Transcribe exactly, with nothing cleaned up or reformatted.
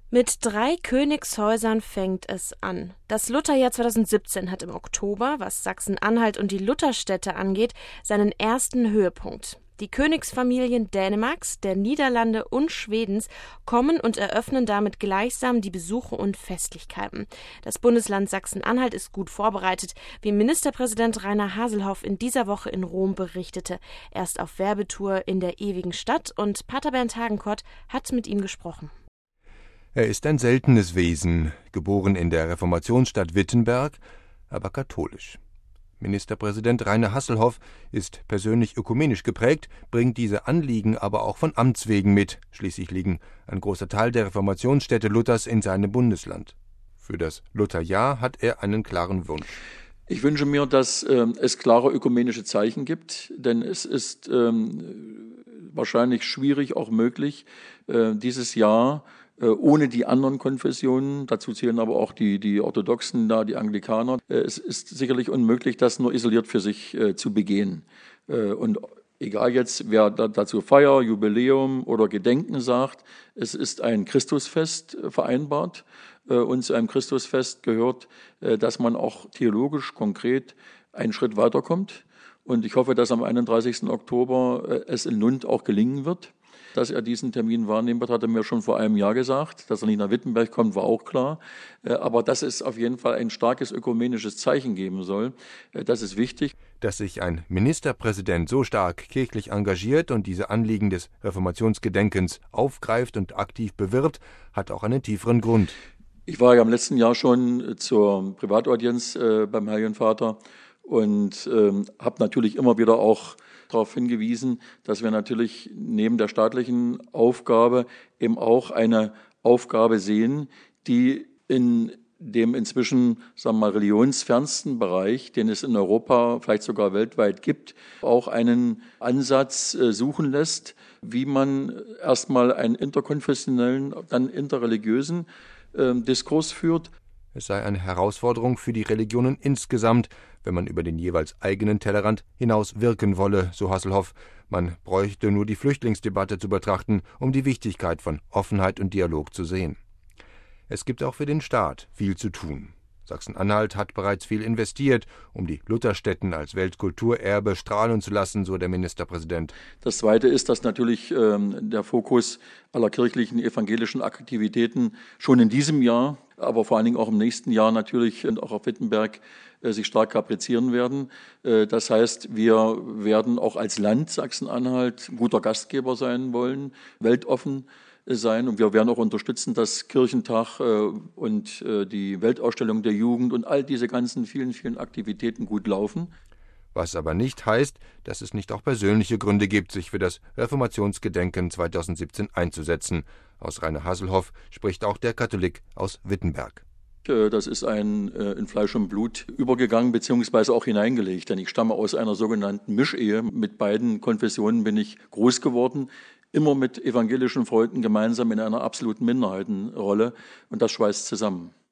Mit drei Königshäusern fängt es an. Das Lutherjahr zweitausendsiebzehn hat im Oktober, was Sachsen-Anhalt und die Lutherstädte angeht, seinen ersten Höhepunkt. Die Königsfamilien Dänemarks, der Niederlande und Schwedens kommen und eröffnen damit gleichsam die Besuche und Festlichkeiten. Das Bundesland Sachsen-Anhalt ist gut vorbereitet, wie Ministerpräsident Rainer Haselhoff in dieser Woche in Rom berichtete. Erst auf Werbetour in der ewigen Stadt und Pater Bernd Hagenkort hat mit ihm gesprochen. Er ist ein seltenes Wesen, geboren in der Reformationsstadt Wittenberg, aber katholisch. Ministerpräsident Rainer Haselhoff ist persönlich ökumenisch geprägt, bringt diese Anliegen aber auch von Amts wegen mit. Schließlich liegen ein großer Teil der Reformationsstädte Luthers in seinem Bundesland. Für das Lutherjahr hat er einen klaren Wunsch. Ich wünsche mir, dass äh, es klare ökumenische Zeichen gibt, denn es ist ähm, wahrscheinlich schwierig, auch möglich, äh, dieses Jahr ohne die anderen Konfessionen, dazu zählen aber auch die, die Orthodoxen da, die Anglikaner. Es ist sicherlich unmöglich, das nur isoliert für sich äh, zu begehen. Äh, und egal jetzt, wer da, dazu Feier, Jubiläum oder Gedenken sagt, es ist ein Christusfest äh, vereinbart. Äh, und zu einem Christusfest gehört, äh, dass man auch theologisch konkret einen Schritt weiterkommt. Und ich hoffe, dass am einunddreißigsten Oktober äh, es in Lund auch gelingen wird. Dass er diesen Termin wahrnehmen wird, hat er mir schon vor einem Jahr gesagt. Dass er nicht nach Wittenberg kommt, war auch klar. Aber dass es auf jeden Fall ein starkes ökumenisches Zeichen geben soll, das ist wichtig. Dass sich ein Ministerpräsident so stark kirchlich engagiert und diese Anliegen des Reformationsgedenkens aufgreift und aktiv bewirbt, hat auch einen tieferen Grund. Ich war ja im letzten Jahr schon zur Privataudienz äh, beim Heiligen Vater und ähm, habe natürlich immer wieder auch darauf hingewiesen, dass wir natürlich neben der staatlichen Aufgabe eben auch eine Aufgabe sehen, die in dem inzwischen, sagen wir mal, religionsfernsten Bereich, den es in Europa, vielleicht sogar weltweit gibt, auch einen Ansatz äh, suchen lässt, wie man erstmal einen interkonfessionellen, dann interreligiösen äh, Diskurs führt. Es sei eine Herausforderung für die Religionen insgesamt, wenn man über den jeweils eigenen Tellerrand hinaus wirken wolle, so Haselhoff. Man bräuchte nur die Flüchtlingsdebatte zu betrachten, um die Wichtigkeit von Offenheit und Dialog zu sehen. Es gibt auch für den Staat viel zu tun. Sachsen-Anhalt hat bereits viel investiert, um die Lutherstätten als Weltkulturerbe strahlen zu lassen, so der Ministerpräsident. Das Zweite ist, dass natürlich ähm, der Fokus aller kirchlichen evangelischen Aktivitäten schon in diesem Jahr, aber vor allen Dingen auch im nächsten Jahr natürlich und auch auf Wittenberg äh, sich stark kaprizieren werden. Äh, das heißt, wir werden auch als Land Sachsen-Anhalt guter Gastgeber sein wollen, weltoffen sein, und wir werden auch unterstützen, dass Kirchentag äh, und äh, die Weltausstellung der Jugend und all diese ganzen vielen, vielen Aktivitäten gut laufen. Was aber nicht heißt, dass es nicht auch persönliche Gründe gibt, sich für das Reformationsgedenken zweitausendsiebzehn einzusetzen. Aus Rainer Haselhoff spricht auch der Katholik aus Wittenberg. Das ist ein äh, in Fleisch und Blut übergegangen bzw. auch hineingelegt, denn ich stamme aus einer sogenannten Mischehe. Mit beiden Konfessionen bin ich groß geworden, immer mit evangelischen Freunden gemeinsam in einer absoluten Minderheitenrolle, und das schweißt zusammen.